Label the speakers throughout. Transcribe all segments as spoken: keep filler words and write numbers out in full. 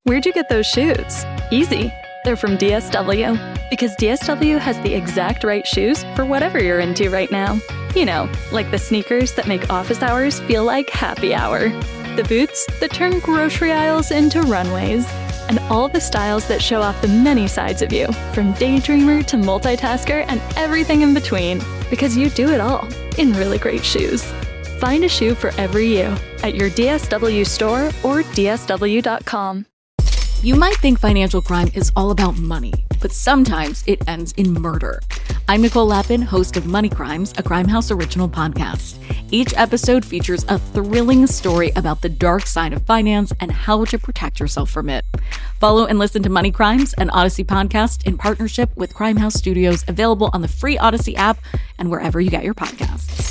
Speaker 1: Where'd you get those shoes? Easy. They're from D S W. Because D S W has the exact right shoes for whatever you're into right now. You know, like the sneakers that make office hours feel like happy hour. The boots that turn grocery aisles into runways. And all the styles that show off the many sides of you, from daydreamer to multitasker and everything in between. Because you do it all in really great shoes. Find a shoe for every you at your D S W store or D S W dot com.
Speaker 2: You might think financial crime is all about money, but sometimes it ends in murder. I'm Nicole Lappin, host of Money Crimes, a Crimehouse original podcast. Each episode features a thrilling story about the dark side of finance and how to protect yourself from it. Follow and listen to Money Crimes, an Odyssey podcast in partnership with Crimehouse Studios, available on the free Odyssey app and wherever you get your podcasts.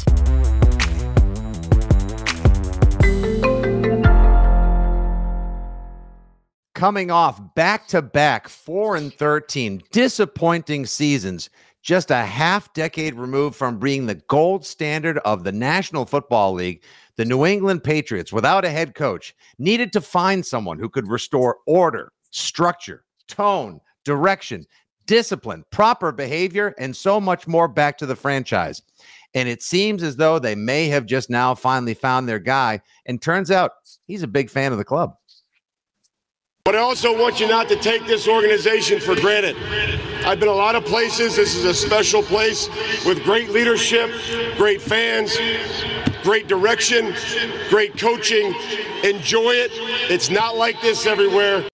Speaker 3: Coming off back-to-back four and thirteen disappointing seasons, just a half decade removed from being the gold standard of the National Football League, the New England Patriots, without a head coach, needed to find someone who could restore order, structure, tone, direction, discipline, proper behavior, and so much more back to the franchise. And it seems as though they may have just now finally found their guy, and turns out he's a big fan of the club.
Speaker 4: But I also want you not to take this organization for granted. I've been a lot of places. This is a special place with great leadership, great fans, great direction, great coaching. Enjoy it. It's not like this everywhere.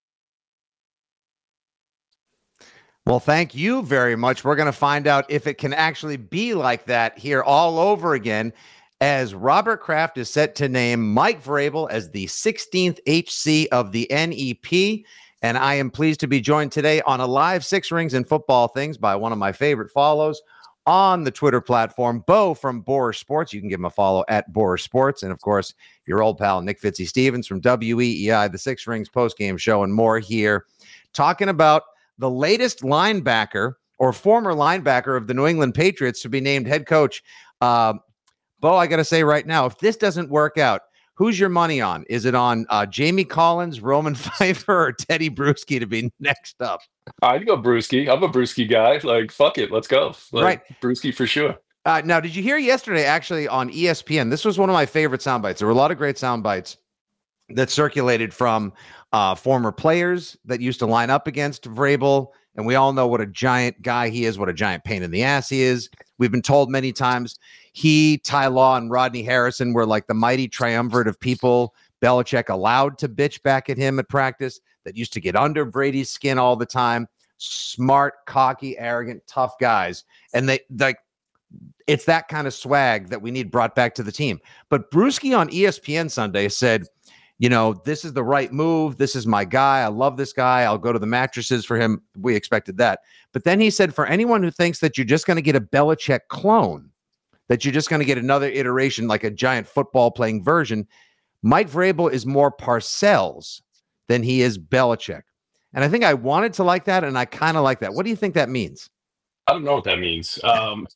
Speaker 3: Well, thank you very much. We're going to find out if it can actually be like that here all over again, as Robert Kraft is set to name Mike Vrabel as the sixteenth H C of the N E P. And I am pleased to be joined today on a live Six Rings and Football Things by one of my favorite follows on the Twitter platform, Bo from Boris Sports. You can give him a follow at Boris Sports. And, of course, your old pal Nick Fitzy Stevens from W E E I, the Six Rings postgame show, and more here, talking about the latest linebacker or former linebacker of the New England Patriots to be named head coach. Uh, Bo, I got to say right now, if this doesn't work out, who's your money on? Is it on uh, Jamie Collins, Roman Pfeiffer, or Teddy Bruschi to be next up?
Speaker 5: I'd go Bruschi. I'm a Bruschi guy. Like, fuck it. Let's go. Like,
Speaker 3: right.
Speaker 5: Bruschi for sure.
Speaker 3: Uh, now, did you hear yesterday, actually, on E S P N? This was one of my favorite sound bites. There were a lot of great sound bites that circulated from uh, former players that used to line up against Vrabel. And we all know what a giant guy he is, what a giant pain in the ass he is. We've been told many times he, Ty Law, and Rodney Harrison were like the mighty triumvirate of people Belichick allowed to bitch back at him at practice, that used to get under Brady's skin all the time. Smart, cocky, arrogant, tough guys. And they like it's that kind of swag that we need brought back to the team. But Bruschi on E S P N Sunday said, you know, this is the right move. This is my guy. I love this guy. I'll go to the mattresses for him. We expected that. But then he said, for anyone who thinks that you're just going to get a Belichick clone, that you're just going to get another iteration, like a giant football playing version, Mike Vrabel is more Parcells than he is Belichick. And I think I wanted to like that, and I kind of like that. What do you think that means?
Speaker 5: I don't know what that means, um,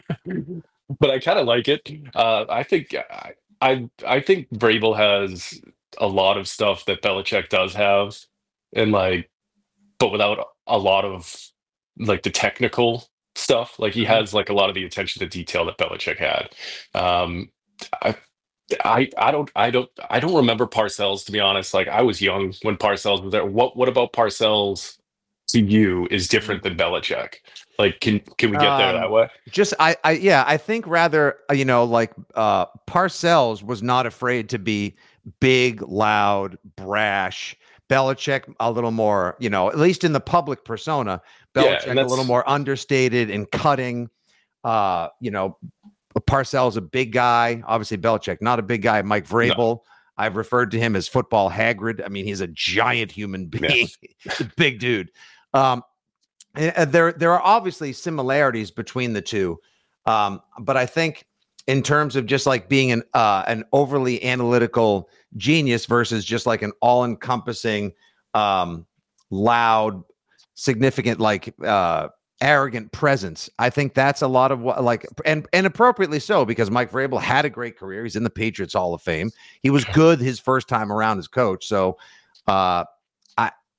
Speaker 5: but I kind of like it. Uh, I think I, I I think Vrabel has a lot of stuff that Belichick does have, and like, but without a lot of like the technical stuff. Like he has like a lot of the attention to detail that Belichick had. Um, I, I, I don't, I don't, I don't remember Parcells, to be honest. Like I was young when Parcells was there. What, what about Parcells to you is different than Belichick? Like, can, can we get there um, that way?
Speaker 3: Just, I, I, yeah, I think rather, you know, like uh, Parcells was not afraid to be big, loud, brash. Belichick a little more, you know, at least in the public persona, Belichick yeah, a little more understated and cutting. Uh, you know, Parcells a big guy. Obviously, Belichick not a big guy. Mike Vrabel, no. I've referred to him as football Hagrid. I mean, he's a giant human being. Yeah. He's a big dude. Um, and there, there are obviously similarities between the two. Um, but I think in terms of just like being an uh, an overly analytical genius versus just like an all-encompassing, um, loud, significant, like uh, arrogant presence. I think that's a lot of what, like, and and appropriately so, because Mike Vrabel had a great career. He's in the Patriots Hall of Fame. He was good his first time around as coach. So uh,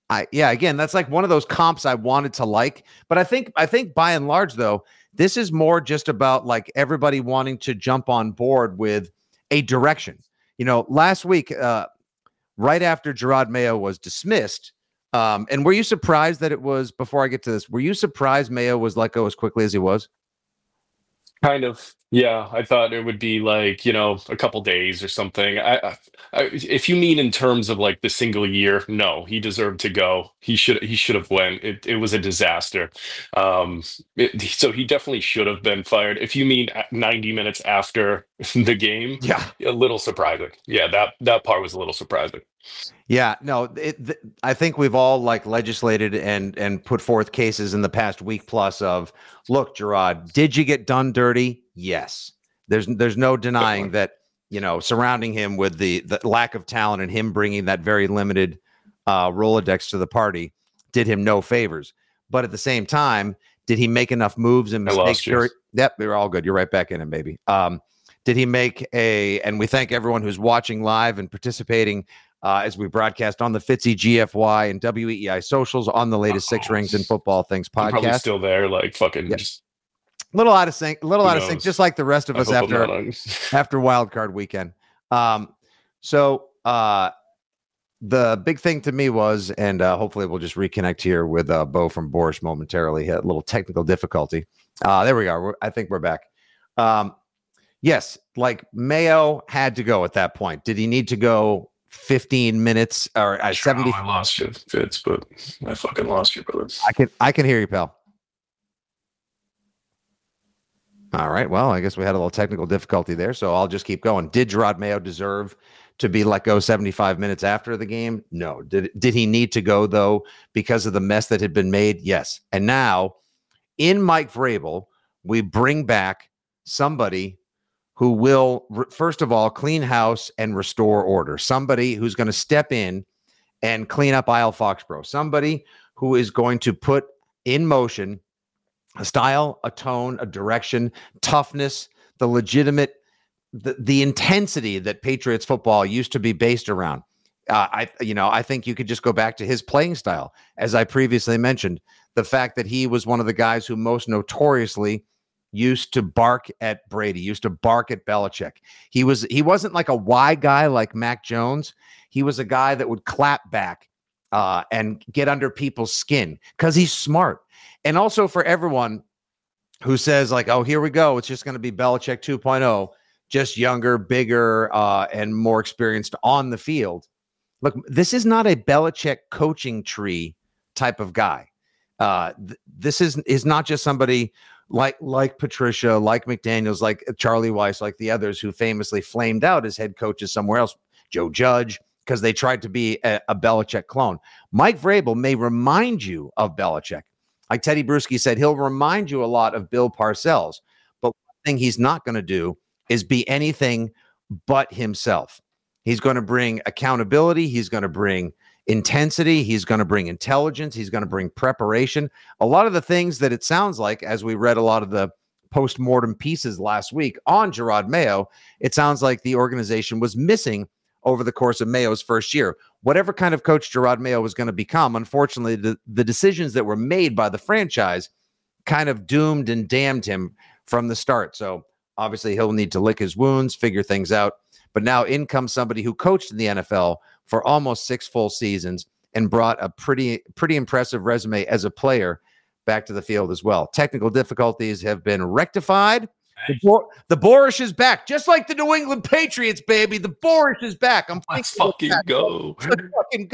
Speaker 3: I yeah, again, that's like one of those comps I wanted to like, but I think I think by and large though, this is more just about like everybody wanting to jump on board with a direction. You know, last week, uh, right after Jerod Mayo was dismissed, um, and were you surprised that it was, before I get to this, were you surprised Mayo was let go as quickly as he was?
Speaker 5: Kind of. Yeah, I thought it would be like, you know, a couple days or something. I, I, I, if you mean in terms of like the single year, no, he deserved to go. He should he should have went. It it was a disaster. Um, it, so he definitely should have been fired. If you mean at ninety minutes after the game,
Speaker 3: Yeah.
Speaker 5: a little surprising. Yeah, that that part was a little surprising.
Speaker 3: Yeah, no, it, th- I think we've all like legislated and and put forth cases in the past week plus of, look, Jerod, did you get done dirty? Yes. There's there's no denying that, you know, surrounding him with the, the lack of talent and him bringing that very limited uh, Rolodex to the party did him no favors. But at the same time, did he make enough moves and mistakes? Dur- yep, we were all good. You're right back in it, baby. Um, did he make a, and we thank everyone who's watching live and participating Uh, as we broadcast on the Fitzy G F Y and W E I socials on the latest Six Rings and Football Things podcast.
Speaker 5: I'm probably still there, like fucking
Speaker 3: yeah.
Speaker 5: just
Speaker 3: a little out of sync, a little out knows? of sync, just like the rest of
Speaker 5: I
Speaker 3: us after after Wild Card Weekend. Um, so uh, the big thing to me was, and uh, hopefully we'll just reconnect here with uh, Bo from Borscht momentarily. Had a little technical difficulty. Uh, there we are. We're, I think we're back. Um, yes, like Mayo had to go at that point. Did he need to go fifteen minutes or uh, seventy?
Speaker 5: I lost you, Fitz, but I fucking lost you, brother.
Speaker 3: I can I can hear you, pal. All right. Well, I guess we had a little technical difficulty there, so I'll just keep going. Did Jerod Mayo deserve to be let go seventy-five minutes after the game? No. Did did he need to go though because of the mess that had been made? Yes. And now, in Mike Vrabel, we bring back somebody who will, first of all, clean house and restore order. Somebody who's going to step in and clean up Isle Foxborough. Somebody who is going to put in motion a style, a tone, a direction, toughness, the legitimate, the, the intensity that Patriots football used to be based around. Uh, I, you know, I think you could just go back to his playing style. As I previously mentioned, the fact that he was one of the guys who most notoriously used to bark at Brady, used to bark at Belichick. He was he wasn't like a why guy like Mac Jones. He was a guy that would clap back uh, and get under people's skin because he's smart. And also for everyone who says like, oh, here we go, it's just going to be Belichick two point oh, just younger, bigger, uh, and more experienced on the field. Look, this is not a Belichick coaching tree type of guy. Uh, th- this is is not just somebody like like Patricia, like McDaniels, like Charlie Weiss, like the others who famously flamed out as head coaches somewhere else, Joe Judge, because they tried to be a, a Belichick clone. Mike Vrabel may remind you of Belichick. Like Teddy Bruschi said, he'll remind you a lot of Bill Parcells. But one thing he's not going to do is be anything but himself. He's going to bring accountability. He's going to bring intensity. He's going to bring intelligence. He's going to bring preparation. A lot of the things that it sounds like, as we read a lot of the post-mortem pieces last week on Jerod Mayo, it sounds like the organization was missing over the course of Mayo's first year. Whatever kind of coach Jerod Mayo was going to become, unfortunately, the, the decisions that were made by the franchise kind of doomed and damned him from the start. So obviously he'll need to lick his wounds, figure things out. But now in comes somebody who coached in the N F L for almost six full seasons and brought a pretty, pretty impressive resume as a player back to the field as well. Technical difficulties have been rectified. The, Bor- the Borscht is back, just like the New England Patriots, baby. The Borscht is back. I'm
Speaker 5: Let's fucking go.
Speaker 3: Let's fucking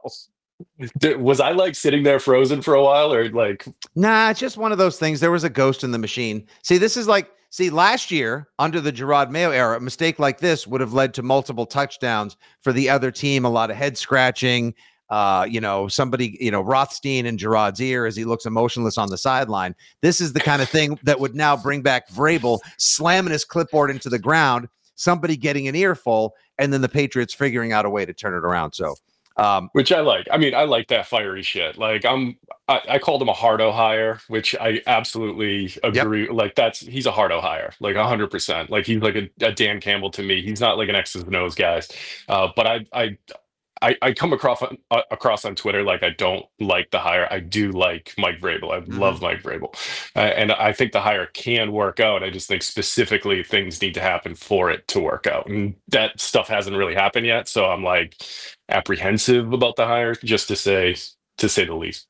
Speaker 3: go.
Speaker 5: Was I like sitting there frozen for a while, or like?
Speaker 3: Nah, it's just one of those things. There was a ghost in the machine. See, this is like, see, last year under the Jerod Mayo era, a mistake like this would have led to multiple touchdowns for the other team. A lot of head scratching. Uh, you know, somebody, you know, Rothstein in Gerod's ear as he looks emotionless on the sideline. This is the kind of thing that would now bring back Vrabel slamming his clipboard into the ground, somebody getting an earful, and then the Patriots figuring out a way to turn it around. So, um,
Speaker 5: which I like. I mean, I like that fiery shit. Like I'm, I, I called him a hardo hire, which I absolutely agree. Yep. Like that's, he's a hardo hire, like a hundred percent. Like he's like a, a Dan Campbell to me. He's not like an X's and O's guy. Uh, but I, I, I, I come across on, uh, across on Twitter like I don't like the hire. I do like Mike Vrabel. I
Speaker 3: Mhm.
Speaker 5: love Mike Vrabel, uh, and I think the hire can work out. I just think specifically things need to happen for it to work out, and that stuff hasn't really happened yet. So I'm like apprehensive about the hire, just to say to say the least.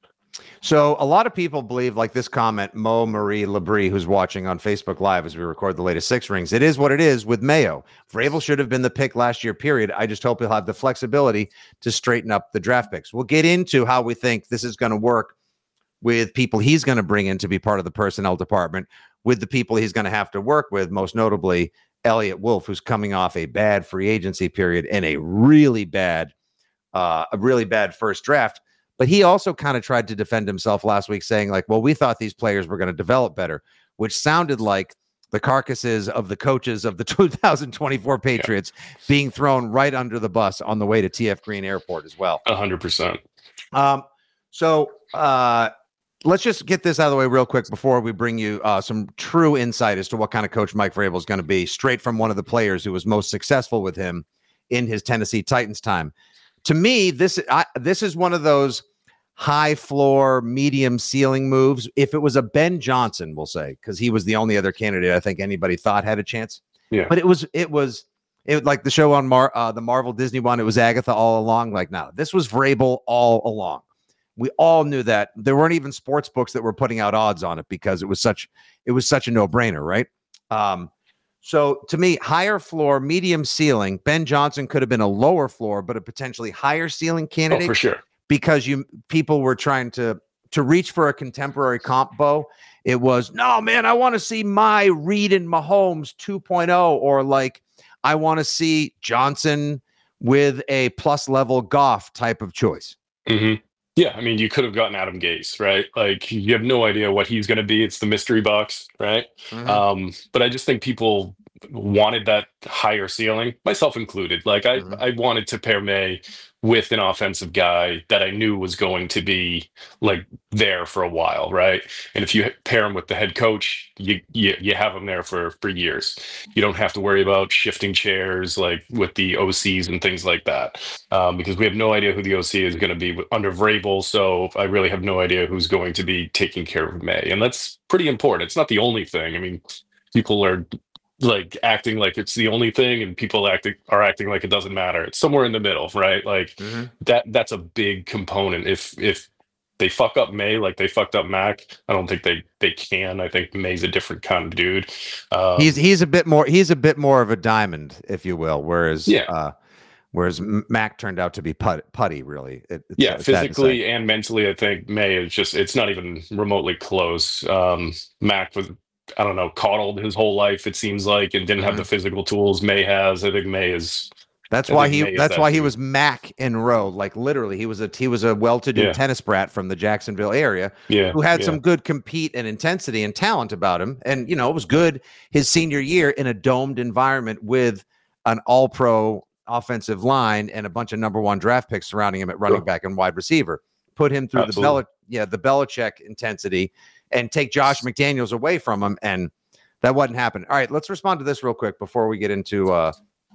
Speaker 3: So a lot of people believe, like this comment, Mo Marie Labrie, who's watching on Facebook Live as we record the latest Six Rings. It is what it is with Mayo. Vrabel should have been the pick last year, period. I just hope he'll have the flexibility to straighten up the draft picks. We'll get into how we think this is going to work with people he's going to bring in to be part of the personnel department, with the people he's going to have to work with, most notably Elliott Wolf, who's coming off a bad free agency period and a really bad, uh, a really bad first draft. But he also kind of tried to defend himself last week, saying like, well, we thought these players were going to develop better, which sounded like the carcasses of the coaches of the two thousand twenty-four Patriots yeah. being thrown right under the bus on the way to T F Green Airport as well.
Speaker 5: A hundred percent.
Speaker 3: Um, so uh, let's just get this out of the way real quick before we bring you uh, some true insight as to what kind of coach Mike Vrabel is going to be, straight from one of the players who was most successful with him in his Tennessee Titans time. To me, this I, this is one of those high floor, medium ceiling moves. If it was a Ben Johnson, we'll say, because he was the only other candidate I think anybody thought had a chance.
Speaker 5: Yeah.
Speaker 3: But it was it was it like the show on Mar uh, the Marvel Disney one. It was Agatha all along. Like, no, this was Vrabel all along. We all knew that. There weren't even sports books that were putting out odds on it because it was such it was such a no brainer, right? Um, So to me, higher floor, medium ceiling. Ben Johnson could have been a lower floor, but a potentially higher ceiling candidate.
Speaker 5: Oh, for sure.
Speaker 3: Because you people were trying to to reach for a contemporary comp, Bo. It was, no, man, I want to see my Reed and Mahomes two point oh, or like I want to see Johnson with a plus level Goff type of choice.
Speaker 5: Mm-hmm. Yeah, I mean, you could have gotten Adam Gase, right? Like, you have no idea what he's going to be. It's the mystery box, right? Mm-hmm. Um, but I just think people wanted that higher ceiling, myself included. Like, I, mm-hmm. I wanted to pair May with an offensive guy that I knew was going to be, like, there for a while, right? And if you pair him with the head coach, you you, you have him there for, for years. You don't have to worry about shifting chairs, like, with the O Cs and things like that, um, because we have no idea who the O C is going to be under Vrabel, so I really have no idea who's going to be taking care of May. And that's pretty important. It's not the only thing. I mean, people are like acting like it's the only thing, and people acting are acting like it doesn't matter. It's somewhere in the middle, right? Like mm-hmm. that that's a big component. If if they fuck up May like they fucked up Mac, I don't think they they can. I think May's a different kind of dude. Um,
Speaker 3: he's he's a bit more he's a bit more of a diamond, if you will, whereas
Speaker 5: yeah.
Speaker 3: uh Whereas Mac turned out to be put, putty, really. It, it's,
Speaker 5: yeah,
Speaker 3: it's
Speaker 5: physically and mentally, I think May is just, it's not even remotely close. Um, Mac was, I don't know, coddled his whole life, it seems like, and didn't mm-hmm. have the physical tools May has. I think May is.
Speaker 3: That's I why he. May that's why that he was Mac in Row. Like literally, he was a he was a well-to-do yeah. tennis brat from the Jacksonville area,
Speaker 5: yeah,
Speaker 3: who had
Speaker 5: yeah.
Speaker 3: some good compete and intensity and talent about him. And you know, it was good his senior year in a domed environment with an All-Pro offensive line and a bunch of number one draft picks surrounding him at running sure. back and wide receiver. Put him through Absolutely. the Bel- yeah the Belichick intensity and take Josh McDaniels away from him, and that wasn't happening. All right, let's respond to this real quick before we get into uh,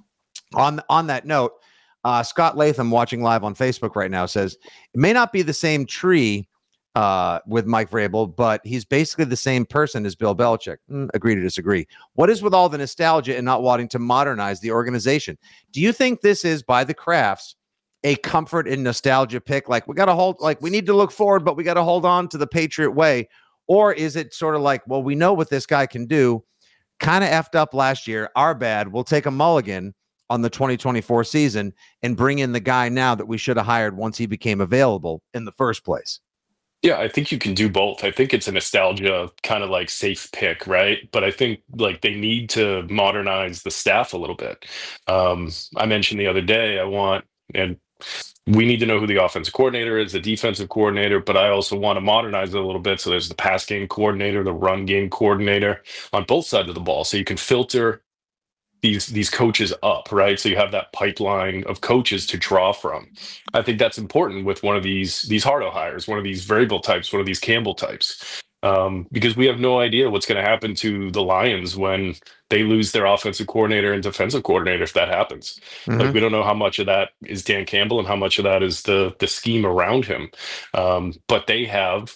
Speaker 3: on on that note. Uh, Scott Latham, watching live on Facebook right now, says it may not be the same tree uh, with Mike Vrabel, but he's basically the same person as Bill Belichick. Mm, agree to disagree. What is with all the nostalgia and not wanting to modernize the organization? Do you think this is, by the Crafts, a comfort and nostalgia pick? Like, we got to hold, like, we need to look forward, but we got to hold on to the Patriot way. Or is it sort of like, well, we know what this guy can do, kind of effed up last year, our bad, we'll take a mulligan on the twenty twenty-four season and bring in the guy now that we should have hired once he became available in the first place?
Speaker 5: Yeah, I think you can do both. I think it's a nostalgia kind of like safe pick, right? But I think like they need to modernize the staff a little bit. Um, I mentioned the other day, I want, and we need to know who the offensive coordinator is, the defensive coordinator, but I also want to modernize it a little bit. So there's the pass game coordinator, the run game coordinator on both sides of the ball. So you can filter these these coaches up, right? So you have that pipeline of coaches to draw from. I think that's important with one of these these Hardo hires, one of these Vrabel types, one of these Campbell types. Um, because we have no idea what's going to happen to the Lions when they lose their offensive coordinator and defensive coordinator if that happens.
Speaker 3: Mm-hmm.
Speaker 5: Like, we don't know how much of that is Dan Campbell and how much of that is the the scheme around him. Um, but they have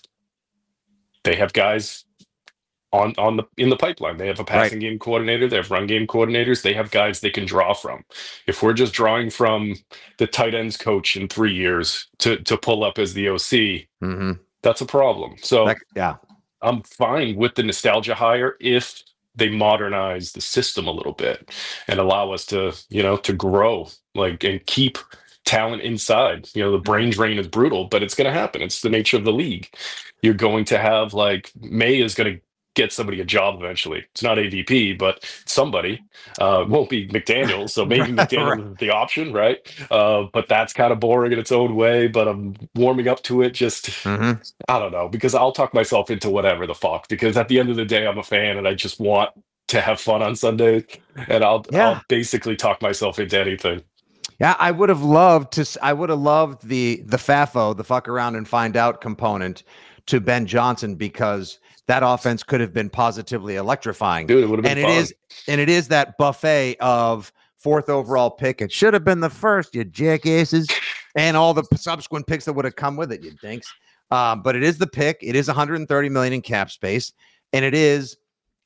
Speaker 5: they have guys on on the in the pipeline. They have a passing right. game coordinator, they have run game coordinators, they have guys they can draw from. If we're just drawing from the tight ends coach in three years to to pull up as the O C,
Speaker 3: mm-hmm.
Speaker 5: that's a problem. So
Speaker 3: that, yeah.
Speaker 5: I'm fine with the nostalgia hire if they modernize the system a little bit and allow us to, you know, to grow, like, and keep talent inside. You know, the brain drain is brutal, but it's going to happen. It's the nature of the league. You're going to have, like, May is going to get somebody a job eventually. It's not A V P, but somebody. Uh, won't be McDaniels, so maybe McDaniels right. is the option, right? Uh, but that's kind of boring in its own way, but I'm warming up to it just, mm-hmm. I don't know, because I'll talk myself into whatever the fuck, because at the end of the day, I'm a fan and I just want to have fun on Sunday, and I'll, yeah. I'll basically talk myself into anything.
Speaker 3: Yeah, I would have loved to, I would have loved the, the F A F O, the fuck around and find out component to Ben Johnson, because that offense could have been positively electrifying.
Speaker 5: Dude, it would have been
Speaker 3: and
Speaker 5: fun.
Speaker 3: it is, and it is that buffet of fourth overall pick. It should have been the first, you jackasses, and all the subsequent picks that would have come with it, you dinks. Um, but it is the pick. It is one hundred thirty million dollars in cap space, and it is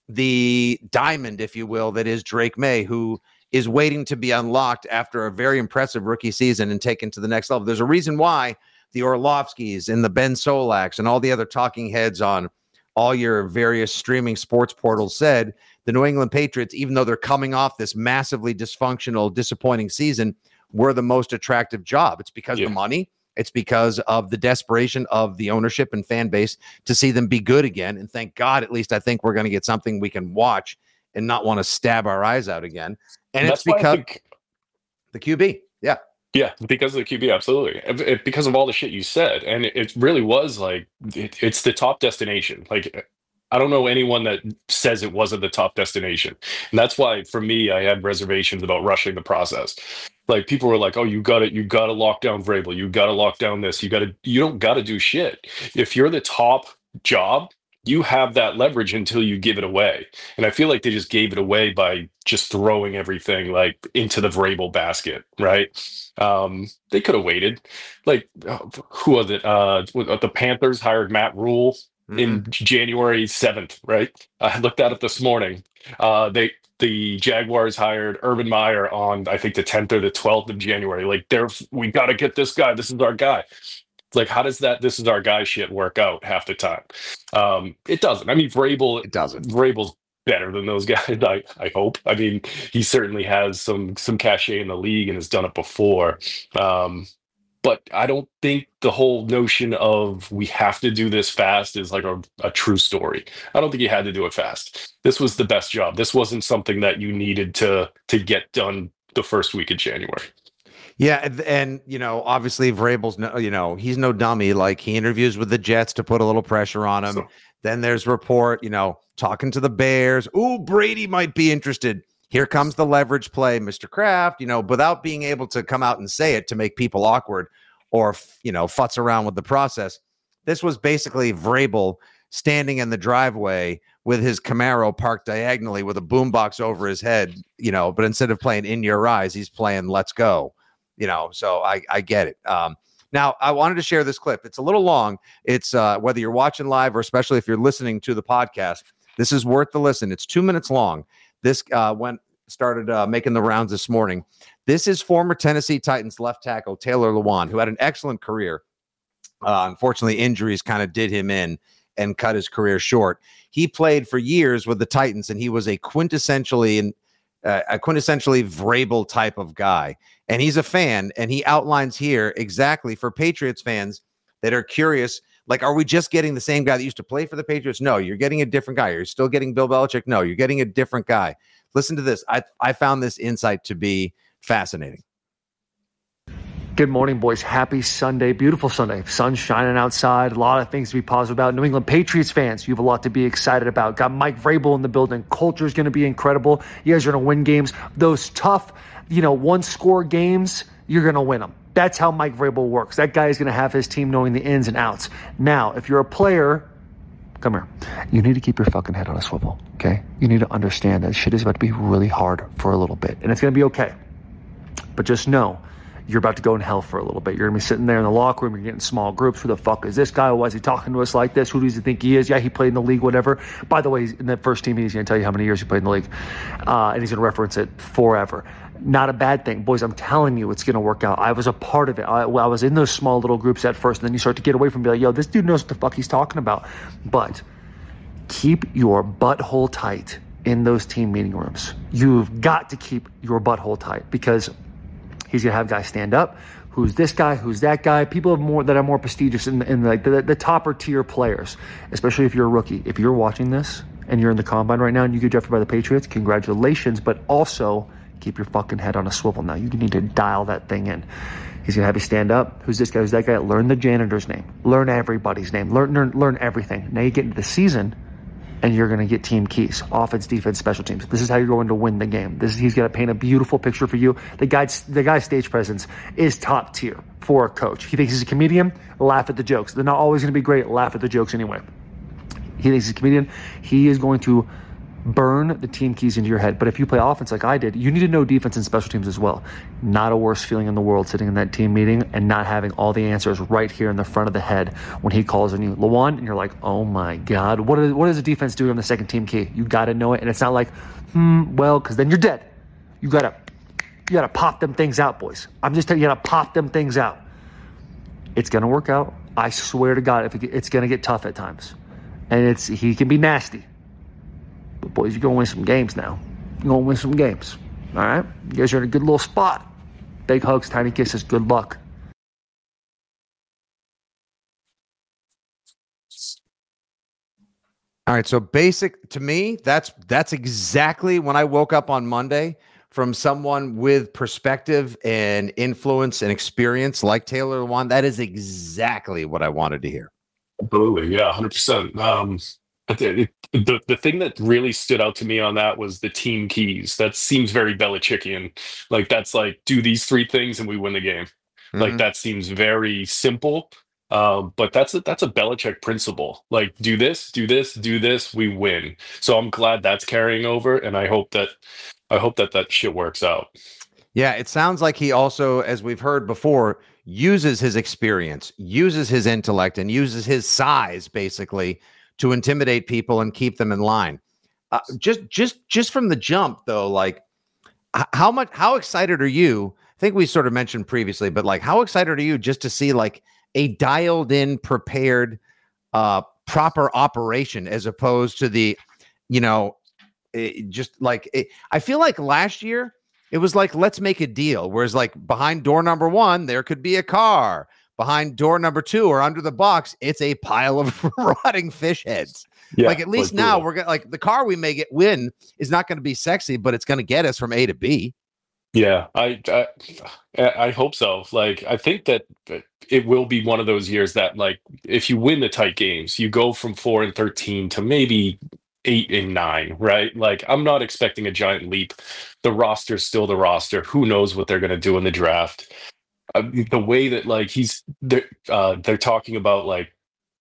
Speaker 3: the diamond, if you will, that is Drake May, who is waiting to be unlocked after a very impressive rookie season and taken to the next level. There's a reason why the Orlovskis and the Ben Solaks and all the other talking heads on all your various streaming sports portals said the New England Patriots, even though they're coming off this massively dysfunctional, disappointing season, were the most attractive job. It's because
Speaker 5: yeah.
Speaker 3: of the money. It's because of the desperation of the ownership and fan base to see them be good again. And thank God, at least I think we're going to get something we can watch and not want to stab our eyes out again. And, and it's because think- the Q B. Yeah.
Speaker 5: Yeah, because of the Q B, absolutely. It, it, because of all the shit you said. And it, it really was like, it, it's the top destination. Like, I don't know anyone that says it wasn't the top destination. And that's why, for me, I had reservations about rushing the process. Like, people were like, oh, you got to, you got to lock down Vrabel. You got to lock down this. You got to, you don't got to do shit. If you're the top job, you have that leverage until you give it away. And I feel like they just gave it away by just throwing everything like into the Vrabel basket, right? Um, they could have waited. Like, who was it? Uh, the Panthers hired Matt Rule mm-hmm. in January seventh, right? I looked at it this morning. Uh, they the Jaguars hired Urban Meyer on, I think, the tenth or the twelfth of January. Like, they're, we got to get this guy. This is our guy. It's like, how does that this is our guy shit work out half the time? Um, it doesn't. I mean, Vrabel,
Speaker 3: it doesn't.
Speaker 5: Vrabel's better than those guys, I, I hope. I mean, he certainly has some some cachet in the league and has done it before. Um, but I don't think the whole notion of we have to do this fast is like a, a true story. I don't think you had to do it fast. This was the best job. This wasn't something that you needed to to get done the first week of January.
Speaker 3: Yeah, and, and you know, obviously Vrabel's no, you know, he's no dummy. Like, he interviews with the Jets to put a little pressure on him. So, then there's report, you know, talking to the Bears. Ooh, Brady might be interested. Here comes the leverage play, Mister Kraft. You know, without being able to come out and say it to make people awkward or you know futz around with the process. This was basically Vrabel standing in the driveway with his Camaro parked diagonally with a boombox over his head. You know, but instead of playing In Your Eyes, he's playing Let's Go. You know, so I, I get it. Um, now, I wanted to share this clip. It's a little long. It's uh, whether you're watching live or especially if you're listening to the podcast, this is worth the listen. It's two minutes long. This uh, went started uh, making the rounds this morning. This is former Tennessee Titans left tackle Taylor Lewan, who had an excellent career. Uh, unfortunately, injuries kind of did him in and cut his career short. He played for years with the Titans, and he was a quintessentially in Uh, a quintessentially Vrabel type of guy. And he's a fan, and he outlines here exactly for Patriots fans that are curious, like, are we just getting the same guy that used to play for the Patriots? No, you're getting a different guy. You're still getting Bill Belichick? No, you're getting a different guy. Listen to this. I, I found this insight to be fascinating.
Speaker 6: Good morning, boys. Happy Sunday. Beautiful Sunday. Sun shining outside. A lot of things to be positive about. New England Patriots fans, you have a lot to be excited about. Got Mike Vrabel in the building. Culture is going to be incredible. You guys are going to win games. Those tough, you know, one-score games, you're going to win them. That's how Mike Vrabel works. That guy is going to have his team knowing the ins and outs. Now, if you're a player, come here. You need to keep your fucking head on a swivel, okay? You need to understand that shit is about to be really hard for a little bit, and it's going to be okay. But just know, you're about to go in hell for a little bit. You're going to be sitting there in the locker room. You're getting small groups. Who the fuck is this guy? Why is he talking to us like this? Who does he think he is? Yeah, he played in the league, whatever. By the way, in that first team, he's going to tell you how many years he played in the league. Uh, and he's going to reference it forever. Not a bad thing. Boys, I'm telling you, it's going to work out. I was a part of it. I, I was in those small little groups at first, and then you start to get away from be like, yo, this dude knows what the fuck he's talking about. But keep your butthole tight in those team meeting rooms. You've got to keep your butthole tight, because he's going to have guys stand up. Who's this guy? Who's that guy? People have more that are more prestigious in, in like the, the topper tier players, especially if you're a rookie. If you're watching this and you're in the combine right now and you get drafted by the Patriots, congratulations, but also keep your fucking head on a swivel now. You need to dial that thing in. He's going to have you stand up. Who's this guy? Who's that guy? Learn the janitor's name. Learn everybody's name. Learn, learn, learn everything. Now you get into the season, and you're going to get team keys, offense, defense, special teams. This is how you're going to win the game. This is, he's going to paint a beautiful picture for you. The guy's, the guy's stage presence is top tier for a coach. He thinks he's a comedian, laugh at the jokes. They're not always going to be great, laugh at the jokes anyway. He thinks he's a comedian. He is going to burn the team keys into your head. But if you play offense like I did, you need to know defense and special teams as well. Not a worse feeling in the world sitting in that team meeting and not having all the answers right here in the front of the head when he calls on you, Lawan, and you're like, oh my God, what is, what does the defense do on the second team key? You got to know it. And it's not like, hmm, well, because then you're dead. You got to you got to pop them things out, boys. I'm just telling you, you got to pop them things out. It's going to work out. I swear to God, if it, it's going to get tough at times. And it's he can be nasty. But boys, you're going to win some games now. You're going to win some games. All right? You guys are in a good little spot. Big hugs, tiny kisses. Good luck.
Speaker 3: All right. So basic to me, that's that's exactly when I woke up on Monday from someone with perspective and influence and experience like Taylor Lewan. That is exactly what I wanted to hear.
Speaker 5: Absolutely. Yeah, one hundred percent. Um, it, it, the, the thing that really stood out to me on that was the team keys. That seems very Belichickian. Like, that's like, do these three things and we win the game. Mm-hmm. Like, that seems very simple. Um, but that's a, that's a Belichick principle. Like, do this, do this, do this, we win. So I'm glad that's carrying over, and I hope that I hope that that shit works out.
Speaker 3: Yeah, it sounds like he also, as we've heard before, uses his experience, uses his intellect, and uses his size basically to intimidate people and keep them in line. Uh, just, just, just from the jump, though, like h- how much, how excited are you? I think we sort of mentioned previously, but like, how excited are you just to see like a dialed-in, prepared, uh, proper operation as opposed to the, you know, it just like it, I feel like last year it was like, let's make a deal. Whereas like behind door number one, there could be a car. Behind door number two or under the box, it's a pile of rotting fish heads. Yeah, like at least now cool. we're gonna like the car we may get win is not going to be sexy, but it's going to get us from A to B.
Speaker 5: Yeah, I, I I hope so. Like, I think that it will be one of those years that, like, if you win the tight games, you go from four and thirteen to maybe eight and nine, right? Like, I'm not expecting a giant leap. The roster's still the roster. Who knows what they're going to do in the draft? Uh, the way that like he's they're, uh, they're talking about like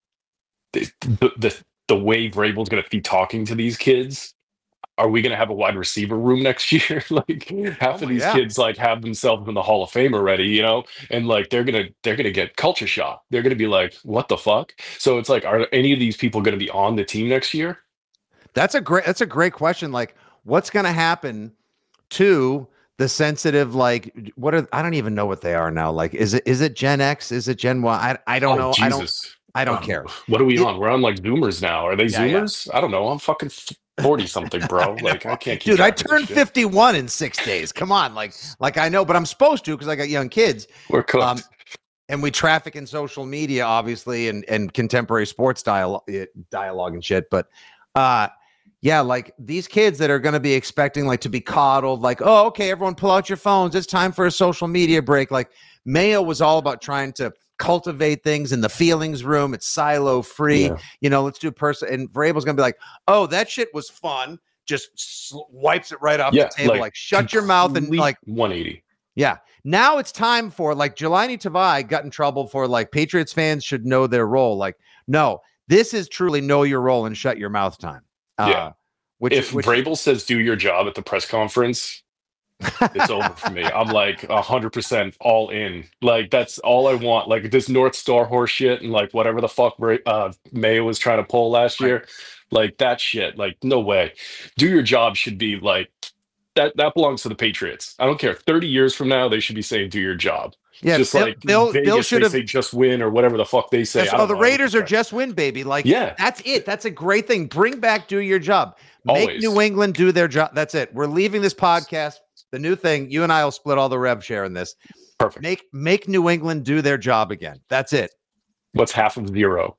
Speaker 5: the the, the way Vrabel's going to be talking to these kids. Are we going to have a wide receiver room next year? Like half oh, of these yeah. kids like have themselves in the Hall of Fame already, you know, and like they're gonna they're gonna get culture shock. They're gonna be like, what the fuck? So it's like, are any of these people going to be on the team next year?
Speaker 3: That's a great that's a great question. Like, what's going to happen to the sensitive, like, what are, I don't even know what they are now. Like, is it, is it Gen X? Is it Gen Y? I, I don't oh, know. Jesus. I don't, I don't um, care.
Speaker 5: What are we
Speaker 3: it,
Speaker 5: on? We're on like Zoomers now. Are they yeah, Zoomers? Yeah. I don't know. I'm fucking forty something, bro. Like, I can't keep
Speaker 3: Dude, I turned fifty-one in six days. Come on. Like, like I know, but I'm supposed to, cause I got young kids.
Speaker 5: We're cooked. Um,
Speaker 3: and we traffic in social media, obviously, and, and contemporary sports dialogue, dialogue and shit. But, uh, yeah, like these kids that are going to be expecting like to be coddled, like, oh, okay, everyone pull out your phones. It's time for a social media break. Like Mayo was all about trying to cultivate things in the feelings room. It's silo free. Yeah. You know, let's do person. And Vrabel's going to be like, oh, that shit was fun. Just sl- wipes it right off yeah, the table. Like, like shut your mouth and like
Speaker 5: one eighty.
Speaker 3: Yeah. Now it's time for like Jelani Tavai got in trouble for like Patriots fans should know their role. Like, no. This is truly know your role and shut your mouth time. Uh,
Speaker 5: Yeah.
Speaker 3: Which,
Speaker 5: If
Speaker 3: which,
Speaker 5: Vrabel says do your job at the press conference, it's over for me. I'm like one hundred percent all in. Like, that's all I want. Like, this North Star horse shit and, like, whatever the fuck uh, Mayo was trying to pull last year. Like, that shit. Like, no way. Do your job should be, like, that, that belongs to the Patriots. I don't care. thirty years from now, they should be saying do your job.
Speaker 3: yeah,
Speaker 5: Just
Speaker 3: Bill,
Speaker 5: like
Speaker 3: Bill,
Speaker 5: Vegas,
Speaker 3: Bill should
Speaker 5: they
Speaker 3: have.
Speaker 5: say just win or whatever the fuck they say.
Speaker 3: Yes,
Speaker 5: I
Speaker 3: oh,
Speaker 5: don't
Speaker 3: the
Speaker 5: know. I don't
Speaker 3: Raiders are
Speaker 5: care.
Speaker 3: just win, baby. Like,
Speaker 5: Yeah.
Speaker 3: that's it. That's a great thing. Bring back do your job. Make
Speaker 5: Always.
Speaker 3: New England do their job. That's it. We're leaving this podcast. The new thing, you and I will split all the rev share in this.
Speaker 5: Perfect.
Speaker 3: Make make New England do their job again. That's it.
Speaker 5: What's half of zero?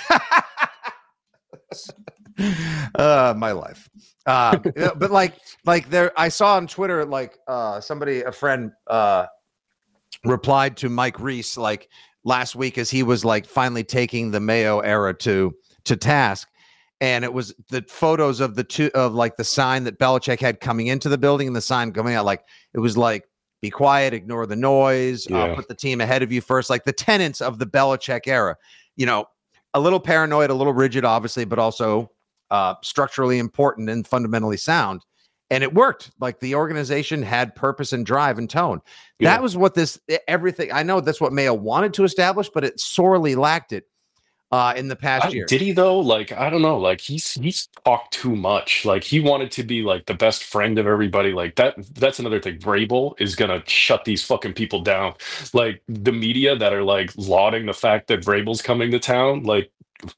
Speaker 3: uh, my life. Uh, but like, like there, I saw on Twitter, like uh, somebody, a friend, uh, replied to Mike Reese like last week as he was like finally taking the Mayo era to to task. And it was the photos of the two of like the sign that Belichick had coming into the building and the sign coming out. Like it was like, be quiet, ignore the noise,
Speaker 5: Yeah.
Speaker 3: uh, put the team ahead of you first, like the tenets of the Belichick era. You know, a little paranoid, a little rigid, obviously, but also uh, structurally important and fundamentally sound. And it worked. Like the organization had purpose and drive and tone.
Speaker 5: Yeah.
Speaker 3: That was what this everything. I know that's what Mayo wanted to establish, but it sorely lacked it uh, in the past
Speaker 5: I-
Speaker 3: year.
Speaker 5: Did he though? Like, I don't know. Like, he's he's talked too much. Like, he wanted to be like the best friend of everybody. Like that. That's another thing. Vrabel is gonna shut these fucking people down. Like the media that are like lauding the fact that Vrabel's coming to town. Like,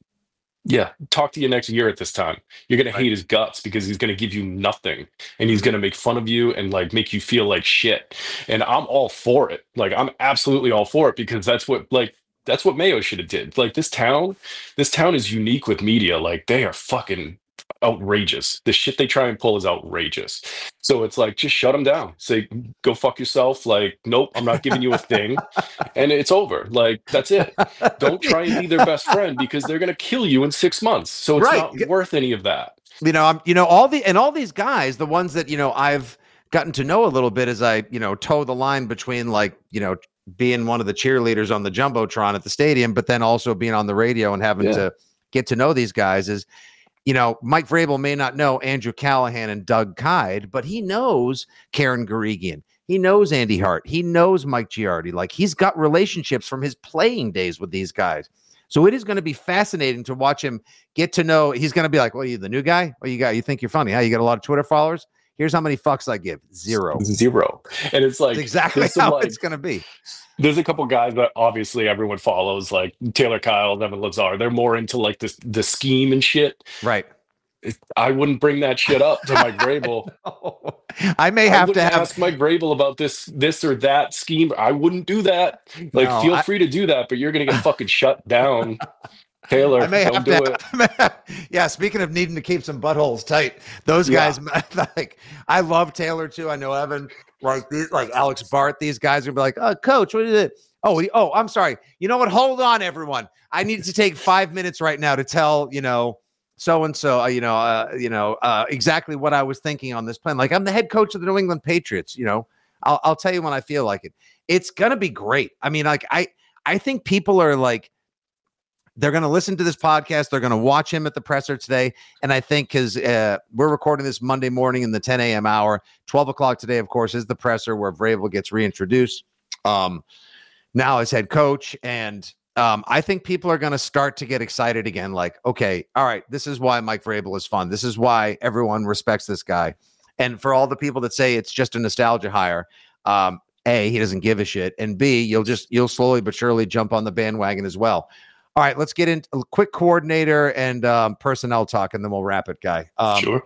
Speaker 5: yeah, talk to you next year at this time. You're gonna hate his guts because he's gonna give you nothing, and he's gonna make fun of you and like make you feel like shit. And I'm all for it. Like, I'm absolutely all for it because that's what like. That's what Mayo should have did. Like this town, this town is unique with media. Like they are fucking outrageous. The shit they try and pull is outrageous. So it's like, just shut them down. Say, go fuck yourself. Like, nope, I'm not giving you a thing. And it's over. Like, that's it. Don't try and be their best friend because they're going to kill you in six months. So it's
Speaker 3: Right.
Speaker 5: not worth any of that.
Speaker 3: You know, I'm, you know, all the, and all these guys, the ones that, you know, I've gotten to know a little bit as I, you know, toe the line between like, you know, being one of the cheerleaders on the Jumbotron at the stadium, but then also being on the radio and having
Speaker 5: Yeah.
Speaker 3: to get to know these guys is, you know, Mike Vrabel may not know Andrew Callahan and Doug Kyde, but he knows Karen Guregian. He knows Andy Hart. He knows Mike Giardi. Like he's got relationships from his playing days with these guys. So it is going to be fascinating to watch him get to know. He's going to be like, well, you the new guy? Oh, you got, you think you're funny? Huh? You got a lot of Twitter followers? Here's how many fucks I give. Zero.
Speaker 5: Zero. And it's like,
Speaker 3: That's exactly
Speaker 5: there's some,
Speaker 3: how
Speaker 5: like-
Speaker 3: it's going to be.
Speaker 5: There's a couple guys that obviously everyone follows, like Taylor Kyle, Evan Lazar. They're more into like this the scheme and shit.
Speaker 3: Right.
Speaker 5: It- I wouldn't bring that shit up to Mike Vrabel.
Speaker 3: I may
Speaker 5: I
Speaker 3: have to
Speaker 5: wouldn't
Speaker 3: have
Speaker 5: ask Mike Vrabel about this, this or that scheme. I wouldn't do that. Like,
Speaker 3: No,
Speaker 5: feel
Speaker 3: I-
Speaker 5: free to do that, but you're gonna get fucking shut down, Taylor.
Speaker 3: I may
Speaker 5: Don't
Speaker 3: have
Speaker 5: do
Speaker 3: to.
Speaker 5: it.
Speaker 3: Have, yeah, speaking of needing to keep some buttholes tight, those
Speaker 5: Yeah.
Speaker 3: guys like I love Taylor too. I know Evan, like these, like Alex Bart. These guys are gonna be like, "Oh, coach, what is it? Oh, he, oh, I'm sorry. You know what? Hold on, everyone. I need to take five minutes right now to tell you know so and so. You know, uh, you know uh, exactly what I was thinking on this plan. Like I'm the head coach of the New England Patriots. You know, I'll I'll tell you when I feel like it. It's gonna be great. I mean, like I I think people are like. They're going to listen to this podcast. They're going to watch him at the presser today. And I think because uh, we're recording this Monday morning in the ten a.m. hour, twelve o'clock today, of course, is the presser where Vrabel gets reintroduced um, now as head coach. And um, I think people are going to start to get excited again. Like, okay, all right, this is why Mike Vrabel is fun. This is why everyone respects this guy. And for all the people that say it's just a nostalgia hire, um, A, he doesn't give a shit. And B, you'll just, you'll slowly but surely jump on the bandwagon as well. All right, let's get into a quick coordinator and um, personnel talk, and then we'll wrap it, Guy. Um,
Speaker 5: Sure.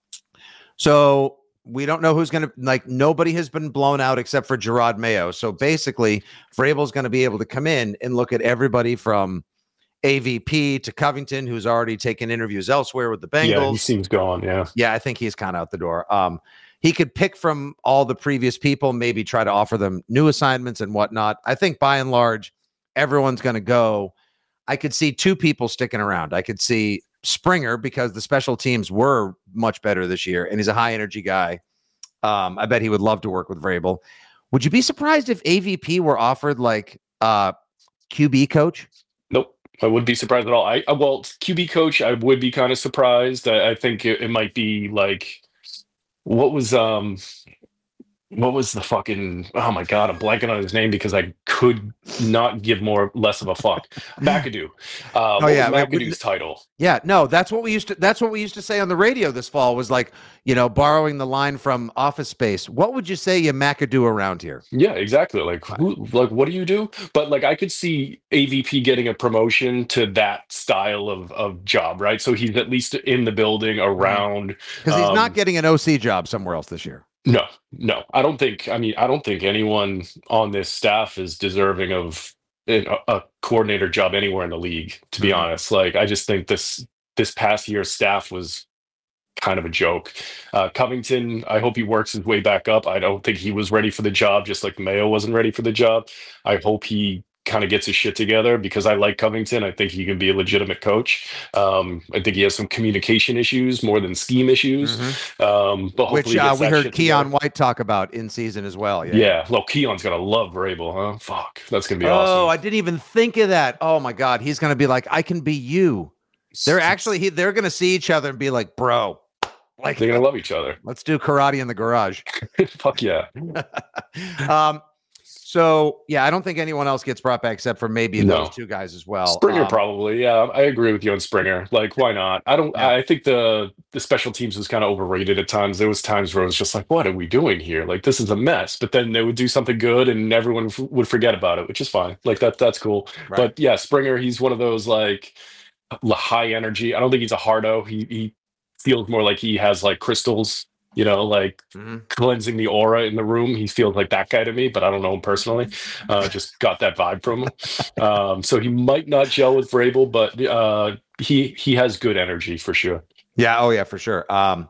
Speaker 3: So we don't know who's going to, like, nobody has been blown out except for Gerard Mayo. So basically, Vrabel's going to be able to come in and look at everybody from A V P to Covington, who's already taken interviews elsewhere with the Bengals.
Speaker 5: Yeah, he seems gone. Yeah.
Speaker 3: Yeah, I think he's kind of out the door. Um, he could pick from all the previous people, maybe try to offer them new assignments and whatnot. I think by and large, everyone's going to go. I could see two people sticking around. I could see Springer because the special teams were much better this year, and he's a high energy guy. Um, I bet he would love to work with Vrabel. Would you be surprised if A V P were offered like uh, Q B coach?
Speaker 5: Nope. I wouldn't be surprised at all. I uh, well, Q B coach, I would be kind of surprised. I, I think it, it might be like what was um what was the fucking oh my god, I'm blanking on his name because I could not give more less of a fuck. McAdoo. Uh,
Speaker 3: Oh
Speaker 5: what
Speaker 3: yeah,
Speaker 5: was
Speaker 3: I- we-
Speaker 5: McAdoo's title?
Speaker 3: Yeah, no, that's what we used to. That's what we used to say on the radio this fall. Was like, you know, borrowing the line from Office Space. What would you say you McAdoo around here?
Speaker 5: Yeah, exactly. Like who like what do you do? But like I could see A V P getting a promotion to that style of of job, right? So he's at least in the building around
Speaker 3: Because he's
Speaker 5: um,
Speaker 3: not getting an O C job somewhere else this year.
Speaker 5: No, no. I don't think I mean I don't think anyone on this staff is deserving of a, a coordinator job anywhere in the league, to be
Speaker 3: Mhm.
Speaker 5: honest. Like I just think this this past year's staff was kind of a joke. Uh, Covington, I hope he works his way back up. I don't think he was ready for the job, just like Mayo wasn't ready for the job. I hope he kind of gets his shit together because I like Covington. I think he can be a legitimate coach. Um, I think he has some communication issues more than scheme issues. Um, but hopefully
Speaker 3: Which
Speaker 5: he
Speaker 3: uh,
Speaker 5: gets
Speaker 3: we
Speaker 5: that
Speaker 3: heard
Speaker 5: shit
Speaker 3: Keon
Speaker 5: together.
Speaker 3: White talk about in season as well. Yeah.
Speaker 5: Yeah, well, Keon's gonna love Vrabel, huh? Fuck, that's gonna be
Speaker 3: Oh,
Speaker 5: awesome.
Speaker 3: I didn't even think of that. Oh my God, he's gonna be like, I can be you. They're actually he, they're gonna see each other and be like, bro, like
Speaker 5: They're gonna love each other.
Speaker 3: let's do karate in the garage.
Speaker 5: Fuck yeah.
Speaker 3: um, so yeah, I don't think anyone else gets brought back except for maybe
Speaker 5: No.
Speaker 3: those two guys as well.
Speaker 5: Springer
Speaker 3: Um,
Speaker 5: probably. Yeah, I agree with you on Springer. Like, why not? I don't.
Speaker 3: Yeah.
Speaker 5: I think the the special teams was kind of overrated at times. There was times where it was just like, what are we doing here? Like, this is a mess. But then they would do something good, and everyone f- would forget about it, which is fine. Like that. That's cool.
Speaker 3: Right.
Speaker 5: But yeah, Springer. He's one of those like l- high energy. I don't think he's a hardo. He he feels more like he has like crystals. You know, like
Speaker 3: Mhm.
Speaker 5: cleansing the aura in the room. He feels like that guy to me, but I don't know him personally. Uh, just got that vibe from him. Um, so he might not gel with Vrabel, but uh, he he has good energy for sure.
Speaker 3: Yeah. Oh, yeah, for sure. Um,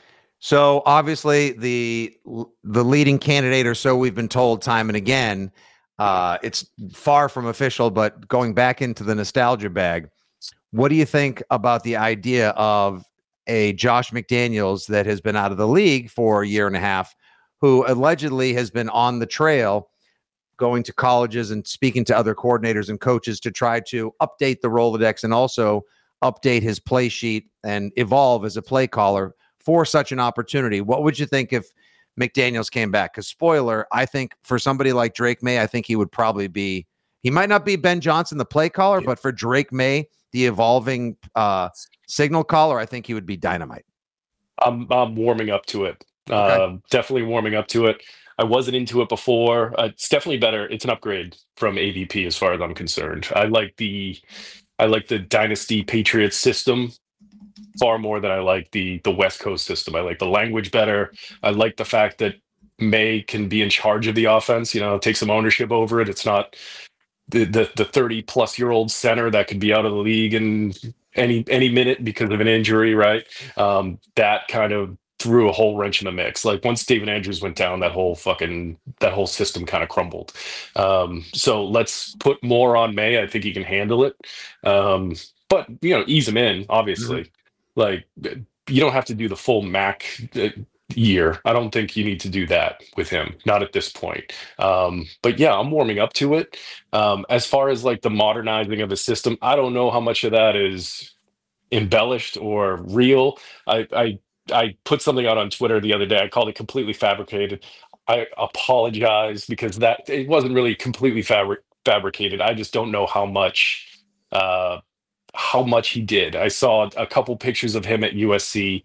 Speaker 3: so obviously the the leading candidate, or so we've been told time and again. Uh, it's far from official, but going back into the nostalgia bag, what do you think about the idea of a Josh McDaniels that has been out of the league for a year and a half, who allegedly has been on the trail going to colleges and speaking to other coordinators and coaches to try to update the Rolodex and also update his play sheet and evolve as a play caller for such an opportunity? What would you think if McDaniels came back? Because spoiler, I think for somebody like Drake May, I think he would probably be, he might not be Ben Johnson, the play caller, but for Drake May, the evolving uh, signal caller, I think he would be dynamite.
Speaker 5: I'm I'm warming up to it. Uh,
Speaker 3: Okay.
Speaker 5: Definitely warming up to it. I wasn't into it before. Uh, it's definitely better. It's an upgrade from A V P as far as I'm concerned. I like the I like the Dynasty Patriots system far more than I like the the West Coast system. I like the language better. I like the fact that May can be in charge of the offense. You know, take some ownership over it. It's not the the the thirty plus year old center that could be out of the league in any any minute because of an injury, right? Um, that kind of threw a whole wrench in the mix. Like once David Andrews went down, that whole fucking that whole system kind of crumbled. Um, so let's put more on May. I think he can handle it. Um, but you know, ease him in, obviously. Like you don't have to do the full Mac uh, year. I don't think you need to do that with him. Not at this point. Um, but yeah, I'm warming up to it. Um, as far as like the modernizing of the system, I don't know how much of that is embellished or real. I, I I put something out on Twitter the other day. I called it completely fabricated. I apologize because that it wasn't really completely fabric fabricated. I just don't know how much uh, how much he did. I saw a couple pictures of him at U S C.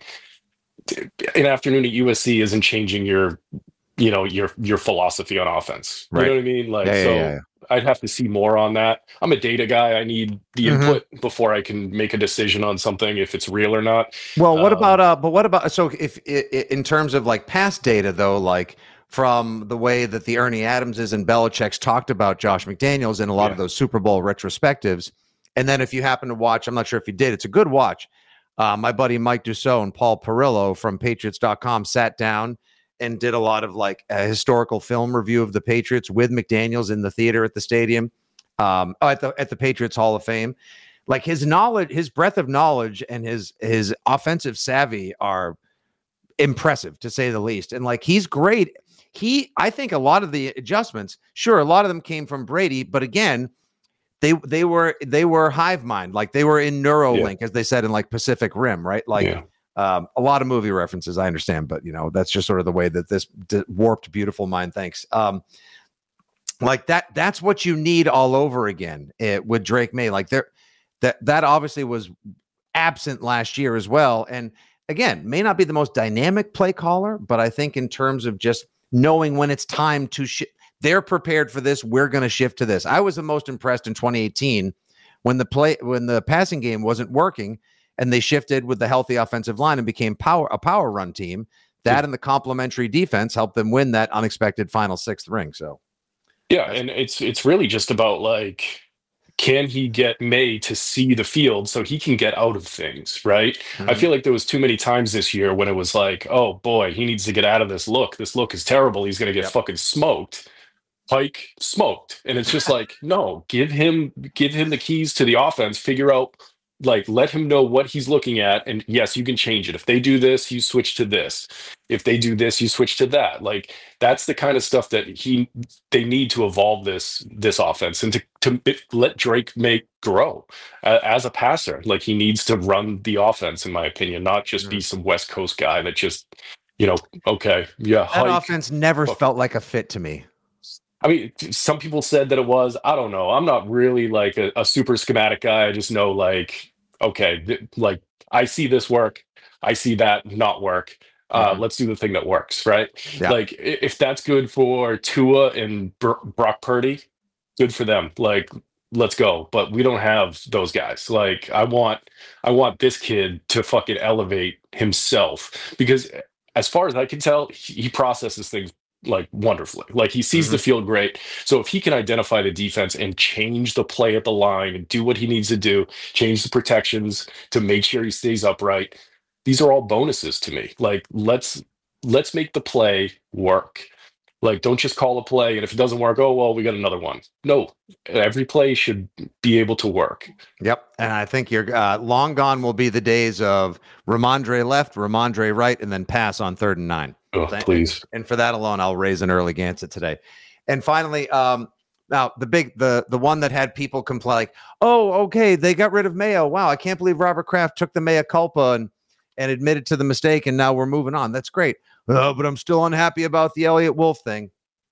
Speaker 5: An afternoon at U S C isn't changing your, you know, your your philosophy on offense. You
Speaker 3: Right.
Speaker 5: know what I mean? Like,
Speaker 3: Yeah, yeah,
Speaker 5: so
Speaker 3: yeah, yeah.
Speaker 5: I'd have to see more on that. I'm a data guy. I need the
Speaker 3: Mhm.
Speaker 5: input before I can make a decision on something if it's real or not.
Speaker 3: Well, what
Speaker 5: Um,
Speaker 3: about uh? But what about so if i- i- in terms of like past data though, like from the way that the Ernie Adamses and Belichick's talked about Josh McDaniels in a lot of
Speaker 5: Yeah.
Speaker 3: those Super Bowl retrospectives, and then if you happen to watch, I'm not sure if you did, it's a good watch. Uh, my buddy Mike Dussault and Paul Perillo from Patriots dot com sat down and did a lot of like a historical film review of the Patriots with McDaniels in the theater at the stadium, um, at the at the Patriots Hall of Fame. Like his knowledge, his breadth of knowledge and his his offensive savvy are impressive to say the least. And like he's great. He, I think a lot of the adjustments, sure, a lot of them came from Brady, but again, they they were they were hive mind, like they were in Neuralink,
Speaker 5: yeah.
Speaker 3: as they said in like Pacific Rim, right? Like
Speaker 5: yeah.
Speaker 3: um, a lot of movie references, I understand, but you know that's just sort of the way that this d- warped, beautiful mind thinks. Um, like that, that's what you need all over again it, with Drake Maye. Like there, that that obviously was absent last year as well, and again, may not be the most dynamic play caller, but I think in terms of just knowing when it's time to shift. They're prepared for this. We're going to shift to this. I was the most impressed in twenty eighteen when the play when the passing game wasn't working and they shifted with the healthy offensive line and became power a power run team. That and the complementary defense helped them win that unexpected final sixth ring. So,
Speaker 5: yeah, and it's it's really just about like, can he get Maye to see the field so he can get out of things, right? Mm-hmm. I feel like there was too many times this year when it was like, oh boy, he needs to get out of this look. This look is terrible. He's going to get yep. fucking smoked. Pike smoked, and it's just like, no, give him give him the keys to the offense, figure out, like, let him know what he's looking at, and yes, you can change it. If they do this, you switch to this. If they do this, you switch to that. Like, that's the kind of stuff that he they need to evolve this this offense and to to let Drake Maye grow uh, as a passer. Like, he needs to run the offense, in my opinion, not just mm-hmm. be some West Coast guy that just, you know, okay, yeah.
Speaker 3: That hike. offense never Fuck. felt like a fit to me.
Speaker 5: I mean, some people said that it was. I don't know. I'm not really like a, a super schematic guy. I just know, like, okay, th- like I see this work, I see that not work. Uh, mm-hmm. Let's do the thing that works, right? Yeah. Like, if that's good for Tua and Br- Brock Purdy, good for them. Like, let's go. But we don't have those guys. Like, I want, I want this kid to fucking elevate himself, because as far as I can tell, he, he processes things like wonderfully. Like, he sees mm-hmm. the field great. So if he can identify the defense and change the play at the line and do what he needs to do, change the protections to make sure he stays upright, these are all bonuses to me. Like, let's let's make the play work. Like, don't just call a play, and if it doesn't work, oh well, we got another one. No, every play should be able to work.
Speaker 3: Yep, and I think you're uh, long gone will be the days of Ramondre left, Ramondre right, and then pass on third and nine.
Speaker 5: Oh, please.
Speaker 3: And for that alone, I'll raise an early Gansett today. And finally, um, now the big, the the one that had people complain, like, oh, okay, they got rid of Mayo. Wow, I can't believe Robert Kraft took the mea culpa and and admitted to the mistake, and now we're moving on. That's great. Oh, but I'm still unhappy about the Elliott Wolf thing.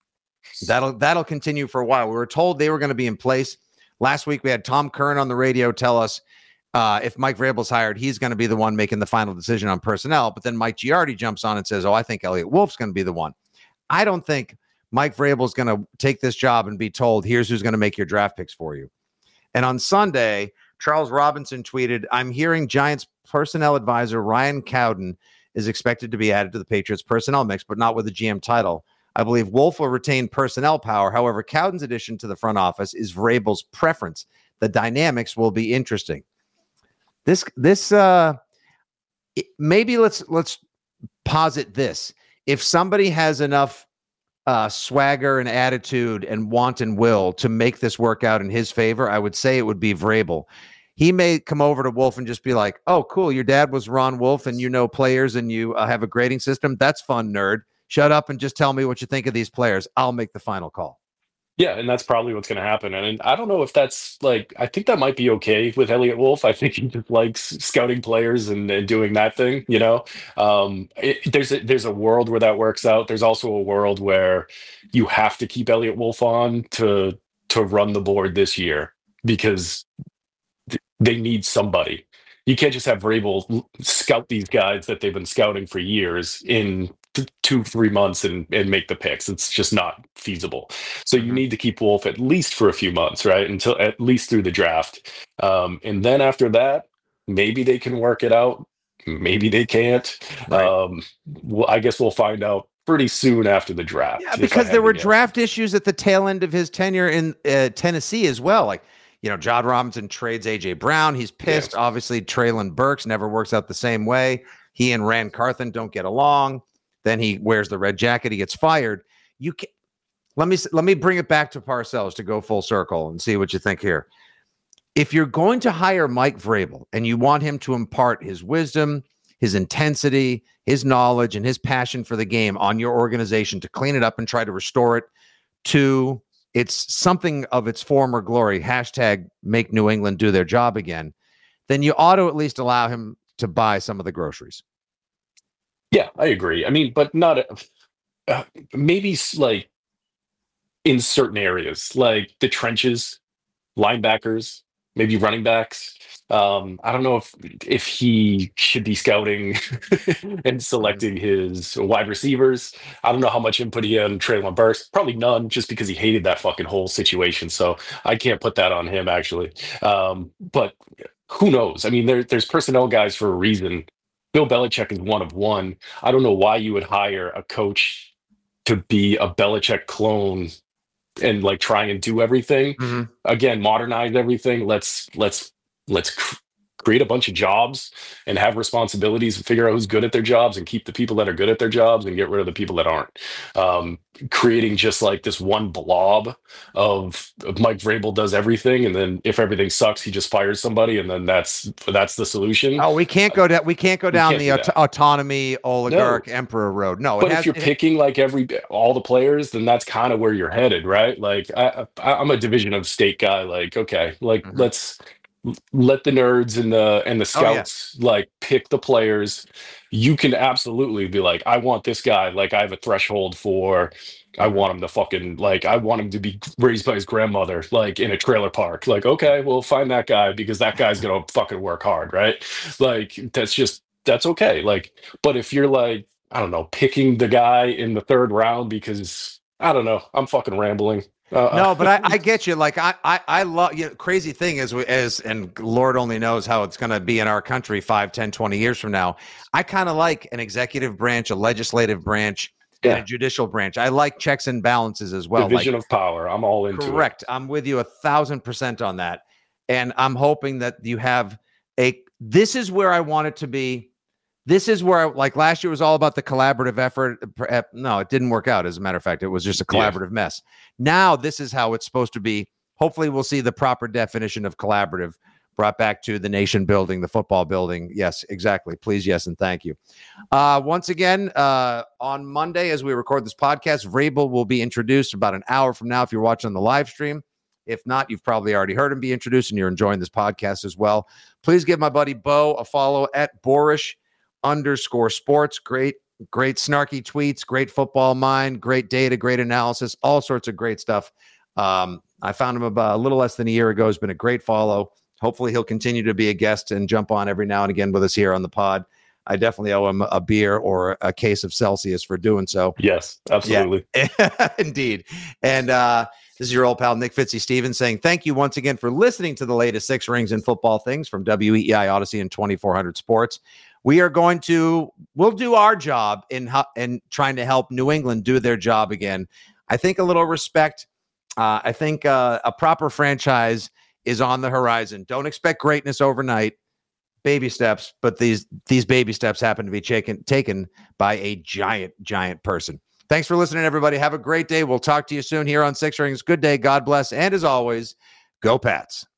Speaker 3: That'll that'll continue for a while. We were told they were going to be in place. Last week, we had Tom Curran on the radio tell us uh, if Mike Vrabel's hired, he's going to be the one making the final decision on personnel. But then Mike Giardi jumps on and says, oh, I think Elliott Wolf's going to be the one. I don't think Mike Vrabel's going to take this job and be told, here's who's going to make your draft picks for you. And on Sunday, Charles Robinson tweeted, I'm hearing Giants personnel advisor Ryan Cowden is expected to be added to the Patriots personnel mix, but not with the G M title. I believe Wolf will retain personnel power. However, Cowden's addition to the front office is Vrabel's preference. The dynamics will be interesting. This, this, uh, it, maybe let's let's posit this. If somebody has enough uh, swagger and attitude and want and will to make this work out in his favor, I would say it would be Vrabel. He may come over to Wolf and just be like, oh, cool, your dad was Ron Wolf and you know players and you uh, have a grading system. That's fun, nerd. Shut up and just tell me what you think of these players. I'll make the final call.
Speaker 5: Yeah, and that's probably what's going to happen. And, and I don't know if that's like, I think that might be okay with Elliott Wolf. I think he just likes scouting players and, and doing that thing, you know. Um, it, there's a, there's a world where that works out. There's also a world where you have to keep Elliott Wolf on to to run the board this year because th- they need somebody. You can't just have Vrabel scout these guys that they've been scouting for years in th- two, three months and, and make the picks. It's just not feasible. So you need to keep Wolf at least for a few months, right? Until at least through the draft. Um, and then after that, maybe they can work it out. Maybe they can't. Right. Um, well, I guess we'll find out pretty soon after the draft.
Speaker 3: Yeah, because there were draft issues at the tail end of his tenure in uh, Tennessee as well. Like, you know, John Robinson trades A J Brown. He's pissed. Yeah. Obviously, Treylon Burks never works out the same way. He and Rand Carthen don't get along. Then he wears the red jacket. He gets fired. You can let me let me bring it back to Parcells to go full circle and see what you think here. If you're going to hire Mike Vrabel and you want him to impart his wisdom, his intensity, his knowledge, and his passion for the game on your organization to clean it up and try to restore it to it's something of its former glory, hashtag make New England do their job again, then you ought to at least allow him to buy some of the groceries.
Speaker 5: Yeah, I agree. I mean, but not uh, maybe like in certain areas, like the trenches, linebackers, maybe running backs. Um, I don't know if if he should be scouting and selecting his wide receivers. I don't know how much input he had on Treylon Burks. Probably none, just because he hated that fucking whole situation. So I can't put that on him, actually. Um, but who knows? I mean, there, there's personnel guys for a reason. Bill Belichick is one of one. I don't know why you would hire a coach to be a Belichick clone and like try and do everything. Mm-hmm. Again, modernize everything. Let's let's let's cr- create a bunch of jobs and have responsibilities and figure out who's good at their jobs and keep the people that are good at their jobs and get rid of the people that aren't. Um, creating just like this one blob of, of Mike Vrabel does everything, and then if everything sucks, he just fires somebody, and then that's that's the solution.
Speaker 3: Oh, we can't go down. We can't go down can't the aut- autonomy oligarch no. emperor road. No,
Speaker 5: but
Speaker 3: it has,
Speaker 5: if you're
Speaker 3: it,
Speaker 5: picking like every all the players, then that's kind of where you're headed, right? Like I, I, I'm a division of state guy. Like okay, like mm-hmm. let's. Let the nerds and the and the scouts oh, yeah. like pick the players. You can absolutely be like, I want this guy. Like I have a threshold for, I want him to fucking like, I want him to be raised by his grandmother, like in a trailer park. Like, okay, well, find that guy because that guy's gonna fucking work hard, right? Like that's just that's okay. Like, but if you're like, I don't know, picking the guy in the third round because I don't know, I'm fucking rambling. Uh,
Speaker 3: no, but I, I get you. Like I, I, I love you know, crazy thing is, is, and Lord only knows how it's going to be in our country five, ten, twenty years from now. I kind of like an executive branch, a legislative branch, yeah. and a judicial branch. I like checks and balances as well.
Speaker 5: Division
Speaker 3: like,
Speaker 5: of power. I'm all into
Speaker 3: correct.
Speaker 5: it.
Speaker 3: Correct. I'm with you a thousand percent on that. And I'm hoping that you have a, this is where I want it to be. This is where, I, like last year, was all about the collaborative effort. No, it didn't work out. As a matter of fact, it was just a collaborative yeah. mess. Now, this is how it's supposed to be. Hopefully, we'll see the proper definition of collaborative brought back to the nation building, the football building. Yes, exactly. Please, yes, and thank you. Uh, once again, uh, on Monday, as we record this podcast, Vrabel will be introduced about an hour from now if you're watching on the live stream. If not, you've probably already heard him be introduced, and you're enjoying this podcast as well. Please give my buddy Bo a follow at Boorish underscore sports. Great, great snarky tweets, great football mind, great data, great analysis, all sorts of great stuff. Um, I found him about a little less than a year ago. It's been a great follow. Hopefully he'll continue to be a guest and jump on every now and again with us here on the pod. I definitely owe him a beer or a case of Celsius for doing so.
Speaker 5: Yes, absolutely.
Speaker 3: Yeah. Indeed. And uh, this is your old pal, Nick Fitzy Stevens, saying thank you once again for listening to the latest Six Rings and Football Things from W E E I Odyssey and twenty-four hundred Sports. We are going to, we'll do our job in, in trying to help New England do their job again. I think a little respect. Uh, I think uh, a proper franchise is on the horizon. Don't expect greatness overnight. Baby steps, but these these baby steps happen to be taken, taken by a giant, giant person. Thanks for listening, everybody. Have a great day. We'll talk to you soon here on Six Rings. Good day. God bless. And as always, go Pats.